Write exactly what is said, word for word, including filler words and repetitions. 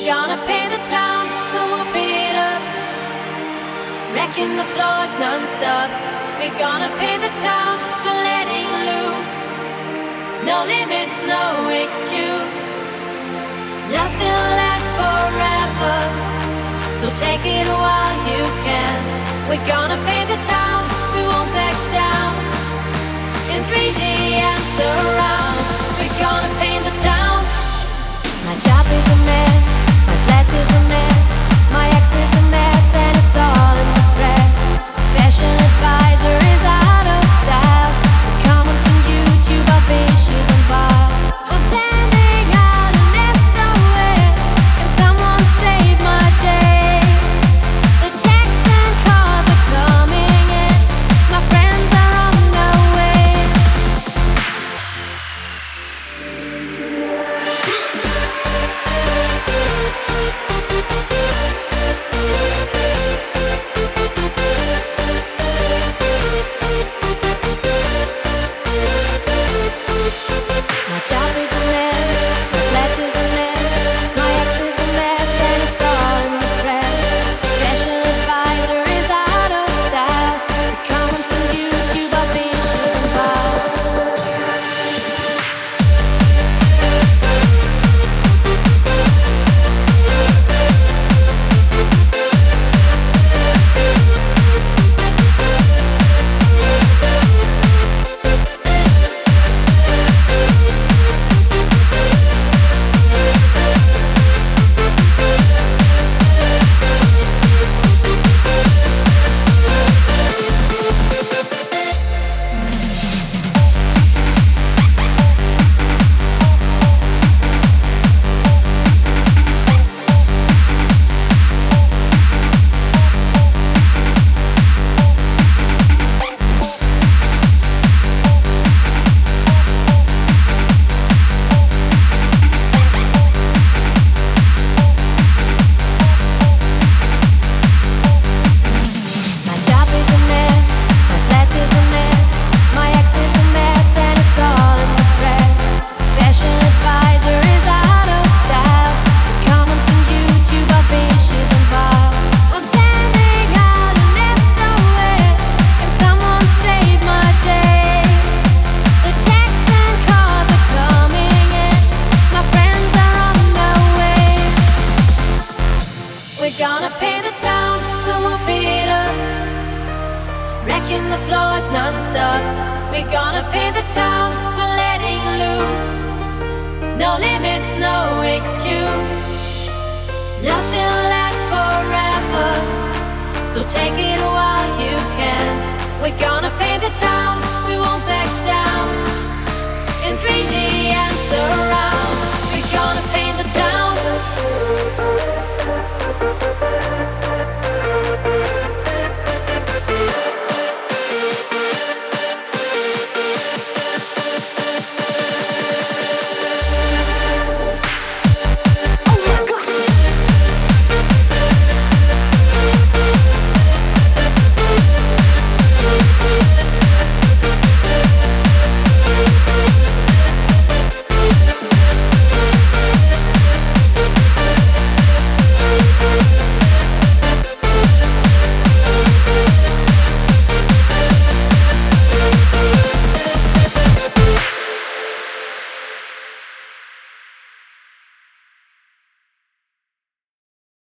gonna paint the town, we'll whoop it up, wrecking the floors non-stop. We're gonna paint the town, we're letting loose. No limits, no excuse. Nothing lasts forever, so take it while you can. We're gonna paint the town, we won't back down. In three D and surround, we're gonna paint the town. My job is a mess, my flat is a mess, my ex is a mess, and it's all in the press. Fashion advisor is out of style. The comments on YouTube are vicious and vile. I'm sending out an S O S. Can someone save my day? The texts and calls are coming in. My friends are on their way. My job is a mess, my flat is a mess, my ex is a mess, and it's all in the press. Fashion advisor is out of style. The comments on YouTube are vicious and vile. My job is a mess, my flat is a mess, my ex is a mess, and it's all in the press. Fashion advisor is out of style. The comments on YouTube are vicious and vile. I'm sending out an S O S. Can someone save my day? The texts and calls are coming in. My friends are on their way. We're gonna paint the town, we'll whoop it up, wrecking the floors non-stop. We're gonna paint the town, we're letting loose. No limits, no excuse. Nothing lasts forever, so take it while you can. We're gonna paint the town, we won't back down. In three D and surround.